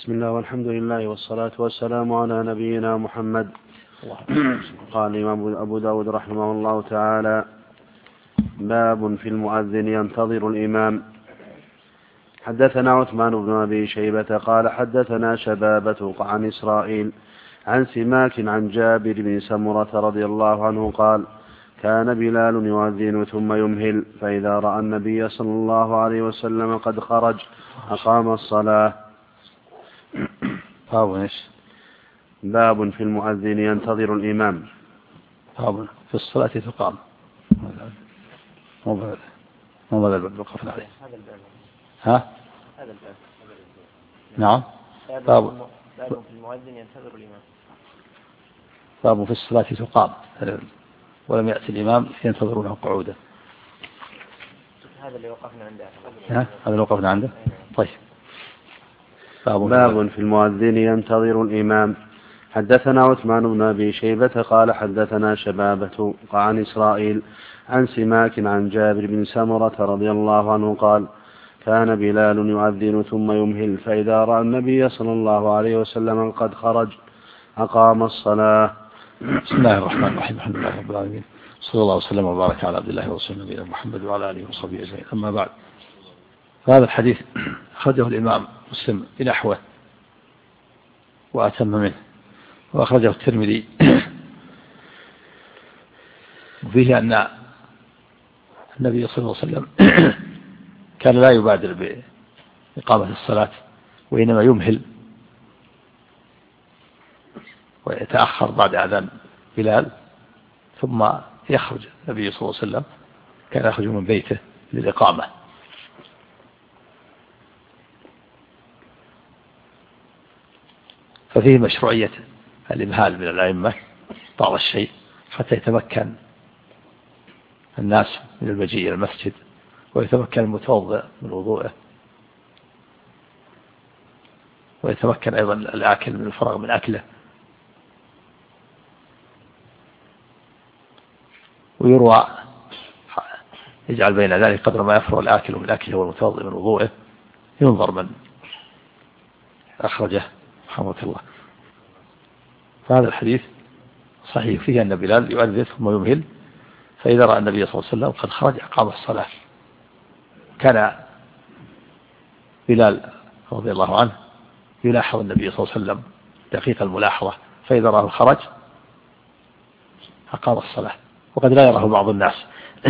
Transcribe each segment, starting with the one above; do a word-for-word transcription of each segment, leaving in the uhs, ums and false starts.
بسم الله والحمد لله والصلاة والسلام على نبينا محمد. قال الإمام أبو داود رحمه الله تعالى: باب في المؤذن ينتظر الإمام. حدثنا عثمان بن أبي شيبة قال حدثنا شبابة عن إسرائيل عن سماك عن جابر بن سمرة رضي الله عنه قال: كان بلال يؤذن ثم يمهل، فإذا رأى النبي صلى الله عليه وسلم قد خرج أقام الصلاة. باب في المؤذن ينتظر الإمام. باب في الصلاة تقام. مو مو هذا الباب وقفنا عليه. ها؟ هذا الباب. نعم. باب باب في المؤذن ينتظر الإمام. باب في الصلاة تقام ولم يأتي الإمام ينتظرونه قعودا. هذا اللي وقفنا عنده. ها؟ هذا اللي وقفنا عنده. طيب. باب, باب في المؤذن ينتظر الإمام. حدثنا عثمان بن أبي شيبة قال حدثنا شبابة عن إسرائيل عن سماك عن جابر بن سمرة رضي الله عنه قال: كان بلال يؤذن ثم يمهل، فإذا رأى النبي صلى الله عليه وسلم قد خرج أقام الصلاة. بسم الله الرحمن الرحيم. الحمد لله رب العالمين، صلى الله وسلم وبارك على عبد الله ورسوله نبينا محمد وعلى آله وصحبه أجمعين. أما بعد، فهذا الحديث أخرجه الإمام مسلم بنحوه وأتم منه، وأخرجه الترمذي فيه أن النبي صلى الله عليه وسلم كان لا يبادر بإقامة الصلاة، وإنما يمهل ويتأخر بعد أذان بلال، ثم يخرج النبي صلى الله عليه وسلم، كان يخرج من بيته للإقامة. ففيه مشروعية الإمهال من الأئمة بعض الشيء حتى يتمكن الناس من المجيء إلى المسجد، ويتمكن المتوضئ من وضوءه، ويتمكن أيضا الآكل من الفراغ من أكله. ويروى يجعل بين ذلك قدر ما يفرغ الآكل من أكله والمتوضئ من وضوءه، ينظر من أخرجه رحمه الله. فهذا الحديث صحيح فيه أن بلال يؤذن ثم يمهل، فإذا رأى النبي صلى الله عليه وسلم قد خرج أقام الصلاة. كان بلال رضي الله عنه يلاحظ النبي صلى الله عليه وسلم دقيق الملاحظة، فإذا رأى خرج أقام الصلاة، وقد لا يراه بعض الناس.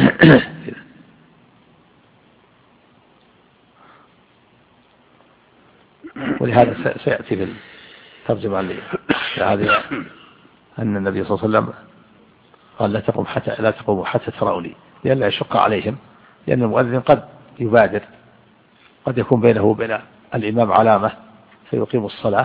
ولهذا سيأتي في الترجمة هذه أن النبي صلى الله عليه وسلم قال: لا تقوم حتى لا تقوموا حتى تروني، لأن لا يشق عليهم، لأن المؤذن قد يبادر، قد يكون بينه وبين الإمام علامة فيقيم الصلاة،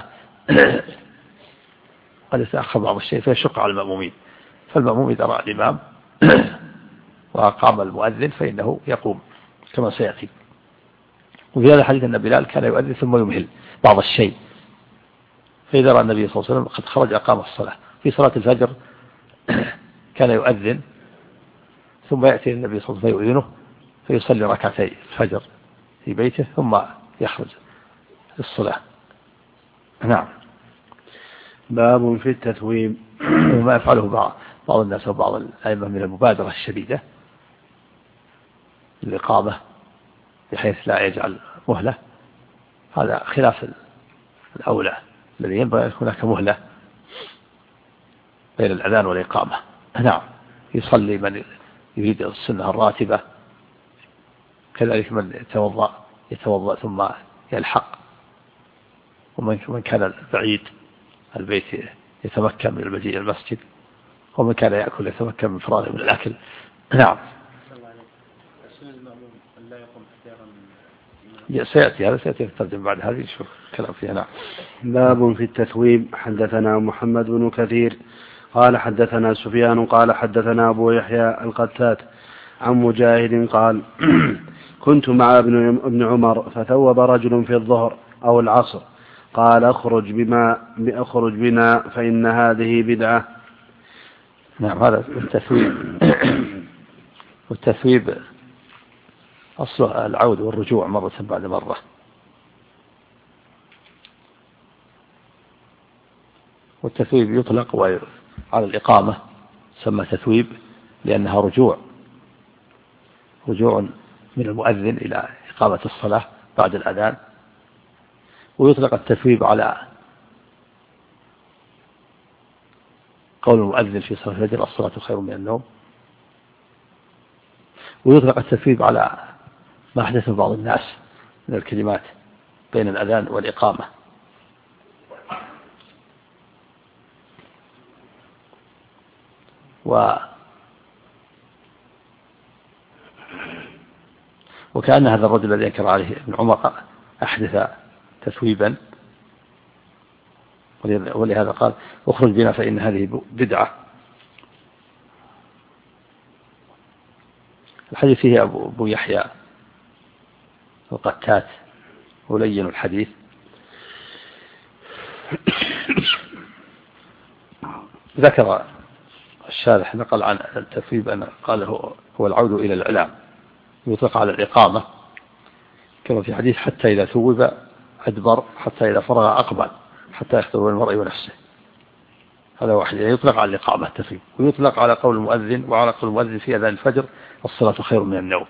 قد يتأخر بعض الشيء فيشق على المأمومين، فالمأموم إذا رأى الإمام وأقام المؤذن فإنه يقوم كما سيأتي. وفي هذا الحديث أن بلال كان يؤذن ثم يمهل بعض الشيء، فإذا رأى النبي صلى الله عليه وسلم قد خرج أقام الصلاة. في صلاة الفجر كان يؤذن ثم يأتي النبي صلى الله عليه وسلم فيؤذنه، فيصلي ركعتي الفجر في بيته ثم يخرج للصلاة. نعم. باب في التثويب. وما يفعله بعض بعض الناس وبعض الأئمة من المبادرة الشديدة للإقامة بحيث لا يجعل مهلة، هذا خلاف الأولى، الذي ينبغي هناك مهلة بين الأذان والإقامة. نعم. يصلي من يريد السنة الراتبة، كذلك من يتوضأ يتوضأ ثم يلحق، ومن كان بعيد البيت يتمكن من المجيء إلى المسجد، ومن كان يأكل يتمكن من فراغه من الأكل. نعم. سيأتي هذا سيأتي في الترجمة بعد هذه نشوف كلام فيها. نعم. باب في التثويب. حدثنا محمد بن كثير قال حدثنا سفيان قال حدثنا أبو يحيى القتات عن مجاهد قال: كنت مع ابن عمر فثوب رجل في الظهر أو العصر، قال: اخرج بما أخرج بنا فإن هذه بدعة. نعم. هذا التثويب. والتثويب أصله العود والرجوع مرة بعد مرة، والتثويب يطلق على الإقامة، سمى تثويب لأنها رجوع رجوع من المؤذن إلى إقامة الصلاة بعد الأذان. ويطلق التثويب على قول المؤذن في صلاة الفجر الصلاة خير من النوم. ويطلق التثويب على ما أحدثه بعض الناس من الكلمات بين الأذان والإقامة. و وكأن هذا الرجل الذي أنكر عليه ابن عمر أحدث تثويبا، ولهذا قال اخرج بنا فإن هذه بدعة. الحديث فيه أبو يحيى القتات ولين الحديث، ذكر الشارح نقل عن التثويب أن قال هو العود إلى الإعلام، يطلق على الإقامة كما في حديث حتى إذا ثوب أدبر حتى إذا فرغ أقبل حتى يخطر بين المرء ونفسه. هذا واحد يطلق على الإقامة التثويب. ويطلق على قول المؤذن وعلى قول المؤذن في أذان الفجر الصلاة خير من النوم.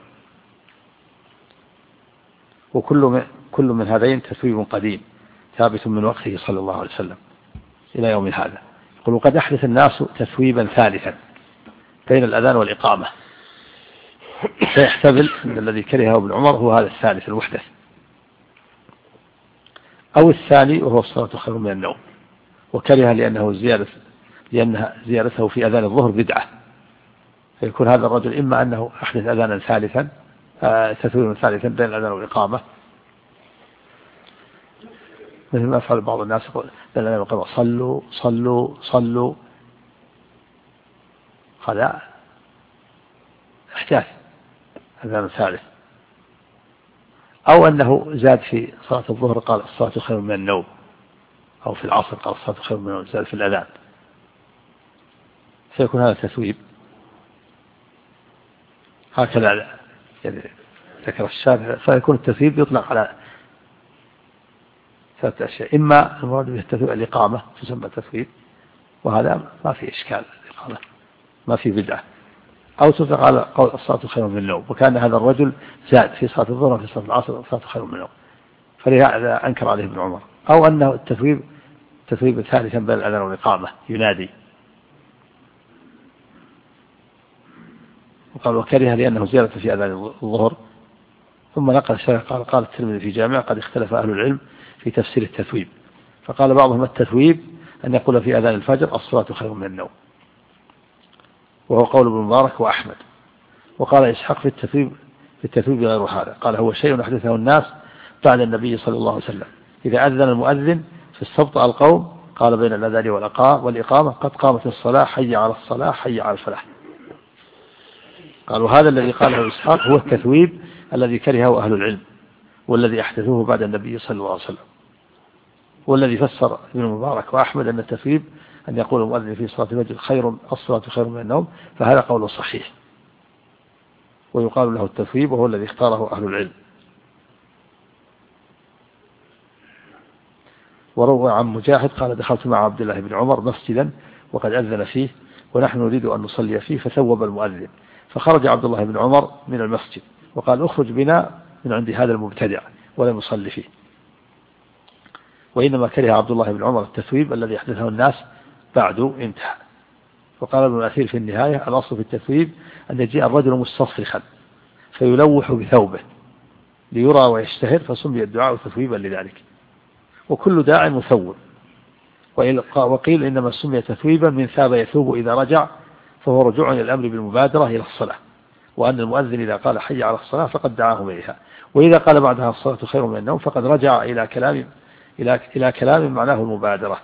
وكل من, كل من هذين تثويب قديم ثابت من وقته صلى الله عليه وسلم إلى يوم هذا. يقول وقد أحدث الناس تثويبا ثالثا بين الأذان والإقامة، فيحتمل أن الذي كرهه ابن عمر هو هذا الثالث المحدث، أو الثاني وهو الصلاة خير من النوم، وكره لأنه زيادة لأنها زيادته في أذان الظهر بدعة، فيكون هذا الرجل إما أنه أحدث أذانا ثالثا تثويبا ثالثا بين الأذان والإقامة، مثل ما يفعل بعض الناس يقول صلوا صلوا صلوا، هذا احداث أذان ثالث. أو أنه زاد في صلاة الظهر قال الصلاة خير من النوم، أو في العصر قال الصلاة خير من النوم، زاد في الأذان، فيكون هذا تثويب. هكذا يعني ذكر الشارع. فيكون التثويب يطلق على ثلاثة أشياء: إما المراد به التثويب الإقامة تسمى تثويب، وهذا ما في إشكال، الإقامة ما في بدعة. أو تطلق على قول الصلاة خير من النوم، وكان هذا الرجل زاد في صلاة الظهر وفي صلاة العصر الصلاة خير من النوم، فلهذا أنكر عليه ابن عمر. أو أنه التثويب تثويب ثالثا بين الأذان والإقامة ينادي، وقال وكره لأنه زيادة في أذان الظهر. ثم نقل الشيخ قال قال الترمذي في جامع قد اختلف أهل العلم في تفسير التثويب، فقال بعضهم التثويب أن يقول في أذان الفجر الصلاة خير من النوم، وهو قول ابن مبارك وأحمد. وقال إسحاق في التثويب في التثويب غير هذا، قال هو شيء أحدثه الناس بعد النبي صلى الله عليه وسلم، إذا أذن المؤذن في استبطأ القوم قال بين الأذان والإقامة قد قامت الصلاة حي على الصلاة حي على الفلاح. قالوا هذا الذي قاله إسحاق هو التثويب الذي كرهه أهل العلم، والذي أحدثوه بعد النبي صلى الله عليه وسلم. والذي فسر ابن مبارك وأحمد أن التثويب أن يقول المؤذن في صلاة الفجر خير الصلاة خير من النوم، فهذا قول صحيح، ويقال له التثويب، وهو الذي اختاره أهل العلم. وروى عن مجاهد قال دخلت مع عبد الله بن عمر مسجدا وقد أذن فيه ونحن نريد أن نصلي فيه، فثوب المؤذن، فخرج عبد الله بن عمر من المسجد وقال اخرج بنا من عند هذا المبتدع ولم يصلي فيه. وإنما كره عبد الله بن عمر التثويب الذي أحدثه الناس بعد انتهى. وقال ابن الأثير في النهاية الأصل في التثويب أن يجيء الرجل مستصرخا فيلوح بثوبه ليرى ويشتهر، فسمي الدعاء تثويبا لذلك، وكل داع مثوب. وقيل إنما سمي تثويبا من ثاب يثوب إذا رجع، فهو رجوع إلى الأمر بالمبادرة إلى الصلاة، وأن المؤذن إذا قال حي على الصلاة فقد دعاهم إليها، وإذا قال بعدها الصلاة خير من النوم فقد رجع إلى كلام إلى إلى كلام معناه المبادرة.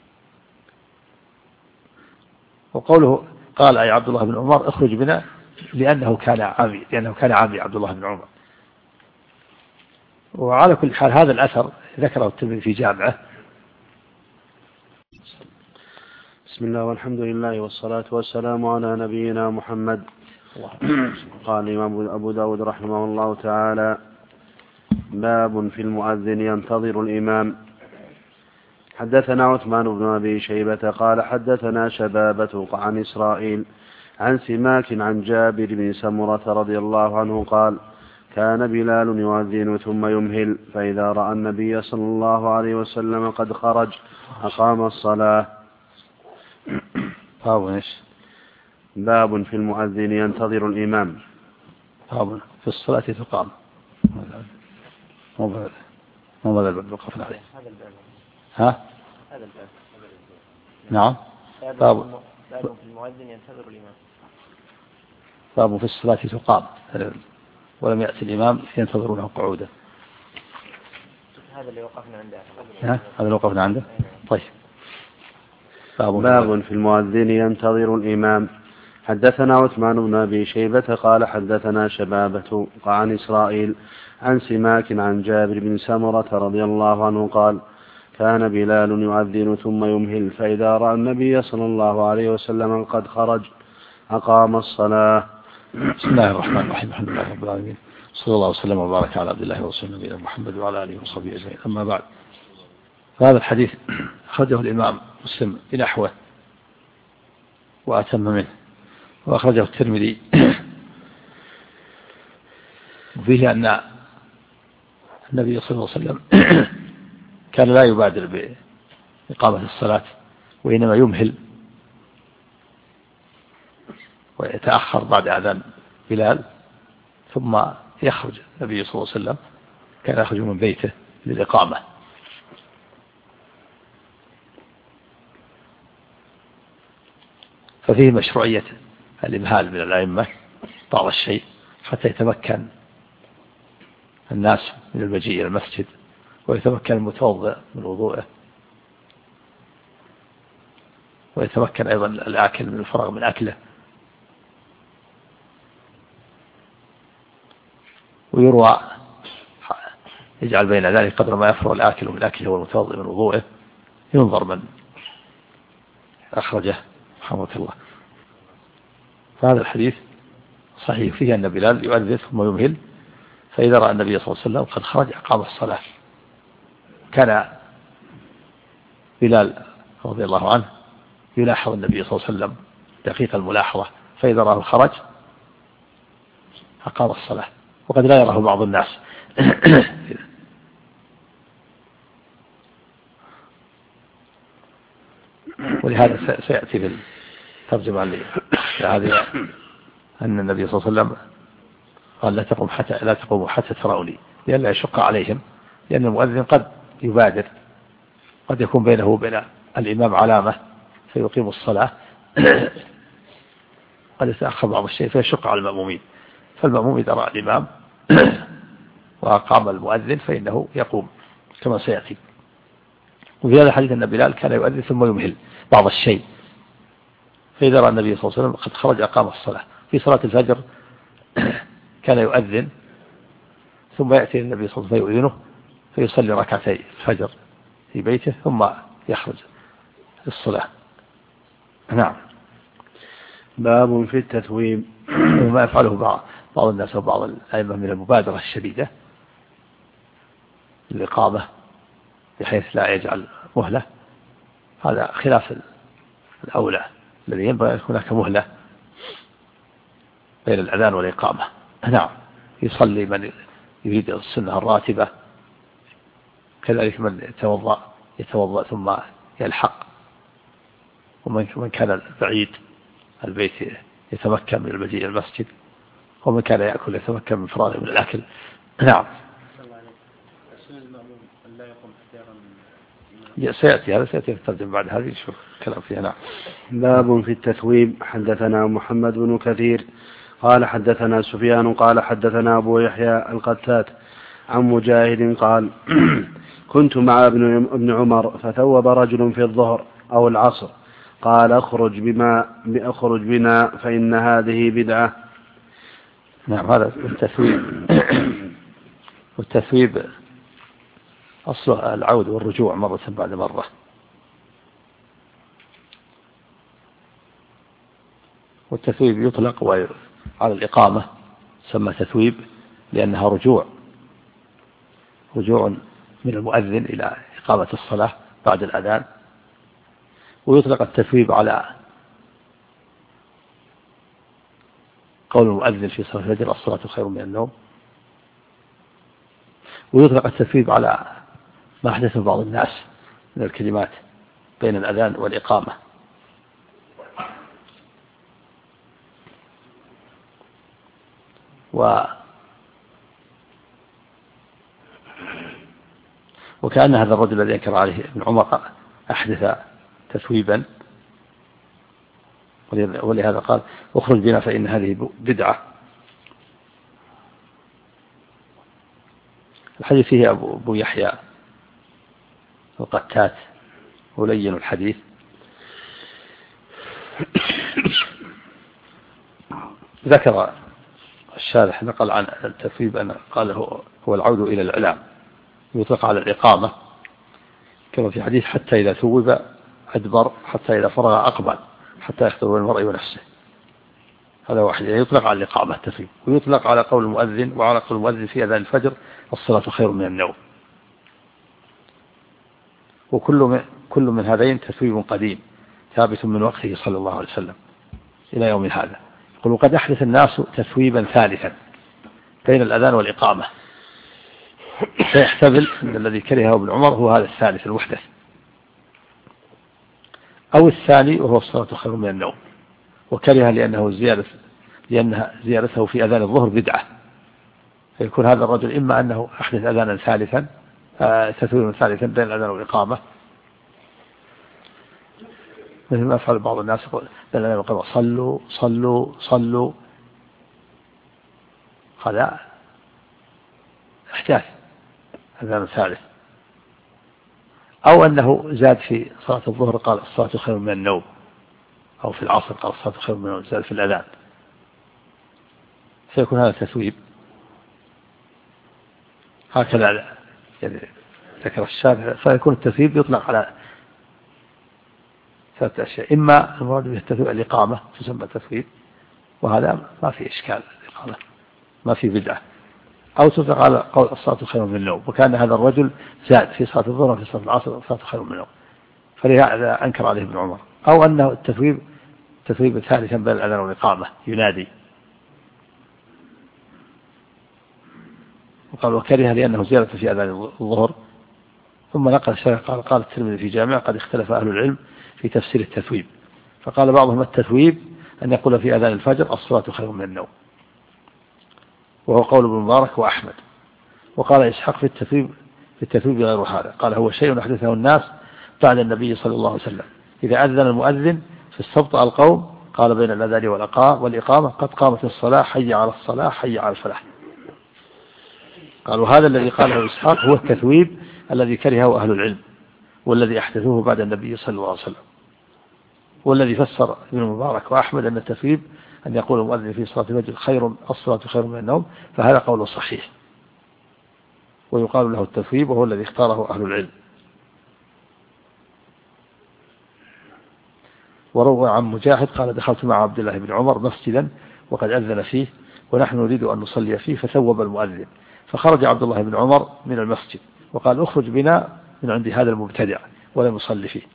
وقوله قال أي عبد الله بن عمر اخرج بنا لأنه كان عامي لأنه كان عامي عبد الله بن عمر. وعلى كل حال هذا الأثر ذكره الترمذي في جامعه. بسم الله والحمد لله والصلاة والسلام على نبينا محمد. قال الإمام أبو داود رحمه الله تعالى: باب في المؤذن ينتظر الإمام. حدثنا عثمان بن أبي شيبة قال حدثنا شبابة عن إسرائيل عن سماك عن جابر بن سمرة رضي الله عنه قال كان بلال يؤذن ثم يمهل فإذا رأى النبي صلى الله عليه وسلم قد خرج أقام الصلاة. باب باب في المؤذن ينتظر الإمام. باب في الصلاة تقام. مو مو هذا الباب وقفنا عليه. ها؟ هذا الباب. نعم. باب باب في المؤذن ينتظر الإمام. باب في الصلاة تقام ولم يأتي الإمام ينتظرونه قعودا. هذا اللي وقفنا عنده. ها؟ هذا اللي وقفنا عنده. طيب. باب, باب في المؤذن ينتظر الإمام. حدثنا عثمان بن أبي شيبة قال حدثنا شبابة عن إسرائيل عن سماك عن جابر بن سمرة رضي الله عنه قال كان بلال يؤذن ثم يمهل فإذا رأى النبي صلى الله عليه وسلم قد خرج أقام الصلاة. بسم الله الرحمن الرحيم. الحمد لله رب العالمين صلى الله وسلم وبارك على عبد الله ورسوله نبينا محمد وعلى آله وصحبه أجمعين. أما بعد، هذا الحديث أخرجه الإمام مسلم بنحوه وأتم منه، وأخرجه الترمذي وفيه أن النبي صلى الله عليه وسلم كان لا يبادر بإقامة الصلاة وإنما يمهل ويتأخر بعد أذان بلال ثم يخرج النبي صلى الله عليه وسلم، كان يخرج من بيته للإقامة. ففيه مشروعية الإمهال من الأئمة بعض الشيء حتى يتمكن الناس من المجيء إلى المسجد ويتمكن المتوضئ من وضوءه ويتمكن أيضا الآكل من الفراغ من أكله، ويروى يجعل بين ذلك قدر ما يفرغ الآكل من أكله والمتوضئ من وضوءه ينظر من أخرجه رحمه الله. فهذا الحديث صحيح فيه أن بلال يؤذن ثم يمهل فإذا رأى النبي صلى الله عليه وسلم قد خرج أقام الصلاة. كان بلال رضي الله عنه يلاحظ النبي صلى الله عليه وسلم دقيق الملاحظة، فإذا رأى خرج أقام الصلاة، وقد لا يراه بعض الناس. ولهذا سيأتي في الترجمة لهذه أن النبي صلى الله عليه وسلم قال لا تقوم حتى لا تقوموا حتى تروني، لئلا يشق عليهم، لأن المؤذن قد يبادر، قد يكون بينه وبين الإمام علامة فيقيم الصلاة، قد يتأخر بعض الشيء فيشق على المأمومين. فالمأموم إذا رأى الإمام وأقام المؤذن فإنه يقوم كما سيأتي. وفي هذا الحديث أن بلال كان يؤذن ثم يمهل بعض الشيء، فإذا رأى النبي صلى الله عليه وسلم قد خرج أقام الصلاة. في صلاة الفجر كان يؤذن ثم يأتي النبي صلى الله عليه وسلم فيؤذنه فيصلي ركعتي الفجر في بيته ثم يخرج للصلاة. نعم. باب في التثويب. وما يفعله بعض بعض الناس وبعض الأئمة من المبادرة الشديدة للإقامة بحيث لا يجعل مهلة، هذا خلاف الأولى. الذي ينبغي أن يكون هناك مهلة بين الأذان والإقامة. نعم. يصلي من يريد السنة الراتبة، كذلك من يتوضأ يتوضأ ثم يلحق، ومن كان بعيد البيت يتمكن من المجيء إلى المسجد، ومن كان يأكل يتمكن من فراغه من الأكل. نعم. سيأتي هذا سيأتي في الترجمة بعد هذه نشوف كلام فيها. نعم. باب في التثويب. حدثنا محمد بن كثير قال حدثنا سفيان قال حدثنا أبو يحيى القتات عن مجاهد قال كنت مع ابن عمر فثوب رجل في الظهر أو العصر قال اخرج بما اخرج بنا فإن هذه بدعة. نعم. هذا التثويب. والتثويب أصله العود والرجوع مرة بعد مرة. والتثويب يطلق على الإقامة سمى تثويب لأنها رجوع رجوع من المؤذن إلى إقامة الصلاة بعد الأذان. ويطلق التثويب على قول المؤذن في صلاة الفجر الصلاة خير من النوم. ويطلق التثويب على ما أحدثه بعض الناس من الكلمات بين الأذان والإقامة. و وكأن هذا الرجل الذي أنكر عليه ابن عمر أحدث تثويبا، ولهذا قال اخرج بنا فإن هذه بدعة. الحديث فيه أبو يحيى القتات ولين الحديث. ذكر الشارح نقل عن التثويب أن قال هو العود إلى الإعلام، يطلق على الإقامة كما في حديث حتى إذا ثوب أدبر حتى إذا فرغ أقبل حتى يخطر المرء ونفسه. هذا واحد يطلق على الإقامة التثويب. ويطلق على قول المؤذن وعلى قول المؤذن في أذان الفجر الصلاة خير من النوم. وكل من, كل من هذين تثويب قديم ثابت من وقته صلى الله عليه وسلم إلى يوم هذا. يقول وقد أحدث الناس تثويبا ثالثا بين الأذان والإقامة، سيحتمل أن الذي كرهه ابن عمر هو هذا الثالث المحدث، أو الثاني وهو الصلاة خير من النوم، وكره لأنه زيادة لأنها زيادته في أذان الظهر بدعة. فيكون هذا الرجل إما أنه أحدث أذانا ثالثا تثويبا ثالثا بين الأذان والإقامة، مثل ما يفعل بعض الناس يقول بين الأذان والإقامة صلوا صلوا صلوا، هذا احداث أذان ثالث. أو أنه زاد في صلاة الظهر قال الصلاة خير من النوم، أو في العصر قال الصلاة خير من النوم، زاد في الأذان، سيكون هذا تثويب. هكذا يعني ذكر الشارع. فيكون التثويب يطلق على ثلاثة أشياء: إما المراد به التثويب الإقامة تسمى تثويب، وهذا ما في إشكال، الإقامة ما في بدعة. أو تطلق على قول الصلاة خير من النوم، وكان هذا الرجل زاد في صلاة الظهر وفي صلاة العصر الصلاة خير من النوم، فلهذا أنكر عليه ابن عمر. أو أنه التثويب تثويب ثالثا بين الأذان والإقامة ينادي، وقال وكره لأنه زيادة في أذان الظهر. ثم نقل الشارح قال قال الترمذي في جامع قد اختلف أهل العلم في تفسير التثويب، فقال بعضهم التثويب أن يقول في أذان الفجر الصلاة خير من النوم، وهو قول ابن مبارك وأحمد. وقال إسحاق في التثويب في التثويب غير هذا، قال هو شيء أحدثه الناس بعد النبي صلى الله عليه وسلم. إذا أذن المؤذن في استبطأ القوم قال بين الأذان والإقامة قد قامت الصلاة حي على الصلاة حي على الفلاح. قالوا هذا الذي قاله إسحاق هو التثويب الذي كرهه أهل العلم، والذي أحدثوه بعد النبي صلى الله عليه وسلم، والذي فسر ابن مبارك وأحمد أن التثويب أن يقول المؤذن في صلاة الفجر خير الصلاة خير من النوم، فهذا قول صحيح ويقال له التثويب، وهو الذي اختاره أهل العلم. وروى عن مجاهد قال دخلت مع عبد الله بن عمر مسجدا وقد أذن فيه ونحن نريد أن نصلي فيه، فثوب المؤذن، فخرج عبد الله بن عمر من المسجد وقال اخرج بنا من عند هذا المبتدع ولم نصلي فيه.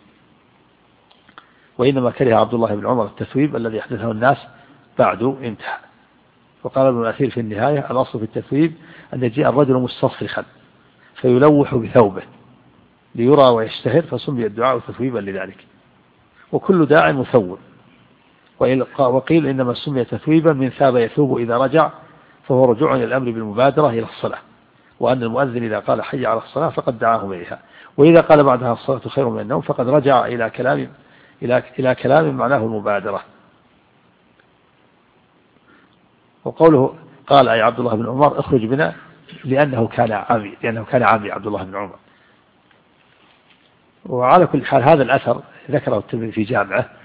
وإنما كره عبد الله بن عمر التثويب الذي أحدثه الناس بعد انتهى. وقال ابن الأثير في النهاية الأصل في التثويب أن يجيء الرجل مستصرخا فيلوح بثوبه ليرى ويشتهر، فسمي الدعاء تثويبا لذلك، وكل داع مثوب. وقيل إنما سمي تثويبا من ثاب يثوب إذا رجع، فهو رجوع إلى الأمر بالمبادرة إلى الصلاة، وأن المؤذن إذا قال حي على الصلاة فقد دعاهم إليها، وإذا قال بعدها الصلاة خير من النوم فقد رجع إلى كلام إلى إلى كلام معناه المبادرة. وقوله قال أي عبد الله بن عمر اخرج بنا لأنه كان عامي لأنه كان عامي عبد الله بن عمر. وعلى كل حال هذا الأثر ذكره الترمذي في جامعه